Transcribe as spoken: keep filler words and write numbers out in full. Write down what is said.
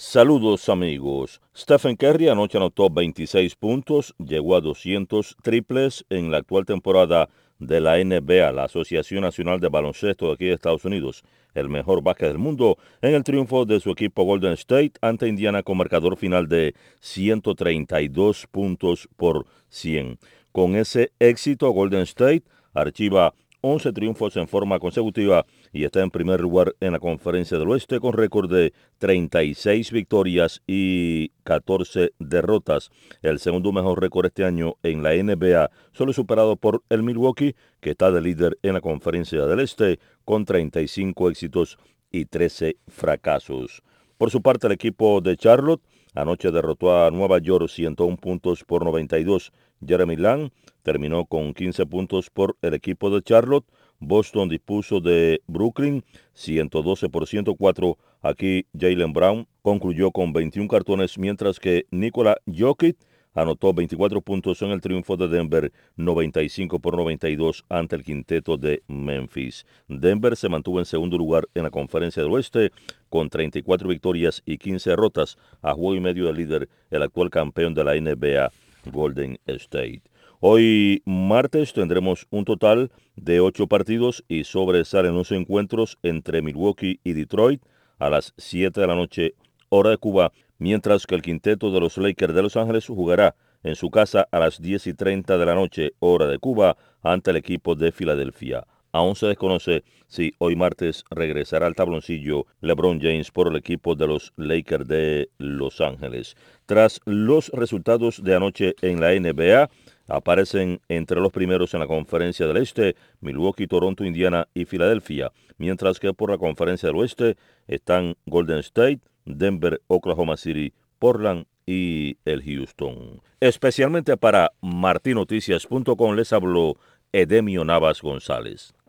Saludos amigos. Stephen Curry anoche anotó veintiséis puntos, llegó a doscientos triples en la actual temporada de la N B A, la Asociación Nacional de Baloncesto de aquí de Estados Unidos, el mejor básquet del mundo, en el triunfo de su equipo Golden State ante Indiana con marcador final de ciento treinta y dos puntos por cien. Con ese éxito, Golden State archiva once triunfos en forma consecutiva y está en primer lugar en la Conferencia del Oeste con récord de treinta y seis victorias y catorce derrotas. El segundo mejor récord este año en la N B A, solo superado por el Milwaukee, que está de líder en la Conferencia del Este con treinta y cinco éxitos y trece fracasos. Por su parte, el equipo de Charlotte anoche derrotó a Nueva York ciento uno puntos por noventa y dos. Jeremy Lamb terminó con quince puntos por el equipo de Charlotte. Boston dispuso de Brooklyn ciento doce por ciento cuatro. Aquí Jaylen Brown concluyó con veintiún cartones, mientras que Nikola Jokic anotó veinticuatro puntos en el triunfo de Denver noventa y cinco por noventa y dos ante el quinteto de Memphis. Denver se mantuvo en segundo lugar en la Conferencia del Oeste con treinta y cuatro victorias y quince derrotas, a juego y medio del líder, el actual campeón de la N B A, Golden State. Hoy martes tendremos un total de ocho partidos y sobresalen los encuentros entre Milwaukee y Detroit a las siete de la noche, hora de Cuba, mientras que el quinteto de los Lakers de Los Ángeles jugará en su casa a las diez y treinta de la noche, hora de Cuba, ante el equipo de Filadelfia. Aún se desconoce si hoy martes regresará al tabloncillo LeBron James por el equipo de los Lakers de Los Ángeles. Tras los resultados de anoche en la N B A, aparecen entre los primeros en la Conferencia del Este Milwaukee, Toronto, Indiana y Filadelfia, mientras que por la Conferencia del Oeste están Golden State, Denver, Oklahoma City, Portland y el Houston. Especialmente para martinoticias punto com les habló Edemio Navas González.